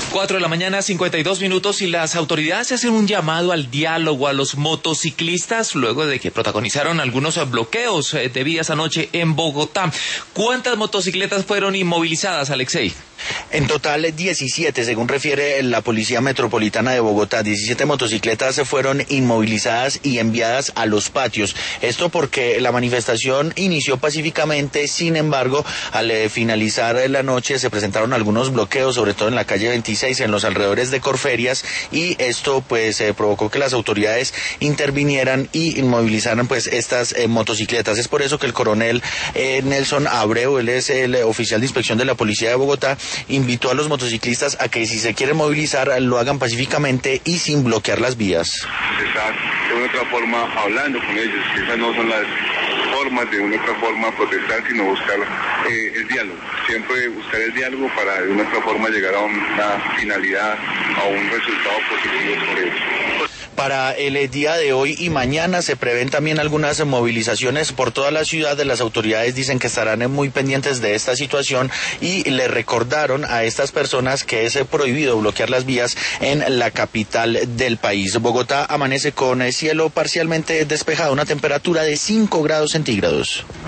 4 de la mañana, 52 minutos, y las autoridades hacen un llamado al diálogo a los motociclistas luego de que protagonizaron algunos bloqueos de vías anoche en Bogotá. ¿Cuántas motocicletas fueron inmovilizadas, Alexei? En total 17, según refiere la Policía Metropolitana de Bogotá. 17 motocicletas fueron inmovilizadas y enviadas a los patios. Esto porque la manifestación inició pacíficamente, sin embargo, al finalizar la noche se presentaron algunos bloqueos, sobre todo en la calle 26, en los alrededores de Corferias, y esto pues provocó que las autoridades intervinieran y inmovilizaran pues estas motocicletas. Es por eso que el coronel Nelson Abreu, él es el oficial de inspección de la Policía de Bogotá, invitó a los motociclistas a que si se quieren movilizar lo hagan pacíficamente y sin bloquear las vías. Estar de una otra forma hablando con ellos, que esas no son las formas de una otra forma protestar, sino buscar el diálogo. Siempre buscar el diálogo para de una otra forma llegar a una finalidad, a un resultado positivo sobre ellos. Para el día de hoy y mañana se prevén también algunas movilizaciones por toda la ciudad. Las autoridades dicen que estarán muy pendientes de esta situación y le recordaron a estas personas que es prohibido bloquear las vías en la capital del país. Bogotá amanece con cielo parcialmente despejado, una temperatura de 5 grados centígrados.